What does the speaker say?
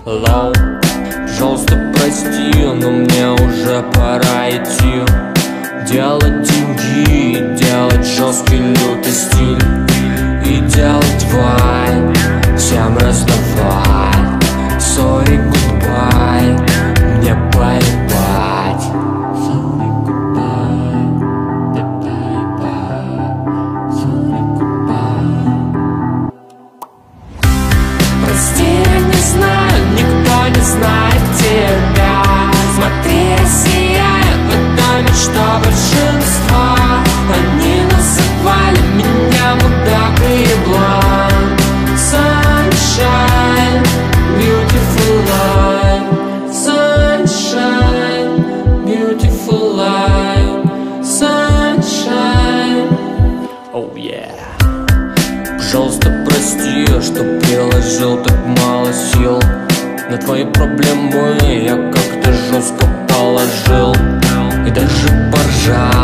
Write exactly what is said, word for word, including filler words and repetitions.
Лоу, пожалуйста, прости, но мне уже пора идти. Делать деньги, делать жесткий лютый стиль и делать вайб, всем раздавать. Sorry, goodbye, мне поебать. Sorry, goodbye, мне поебать. Sorry, goodbye. Прости, я не знаю, никто не знает тебя. Смотри, сияет в доме, что большинство. Они называли меня мудак и еблан. Sunshine, beautiful life. Sunshine, beautiful life. Sunshine, oh yeah. Пожалуйста, прости, что приложил так мало сил. На твои проблемы я как-то жестко положил. И даже поржал.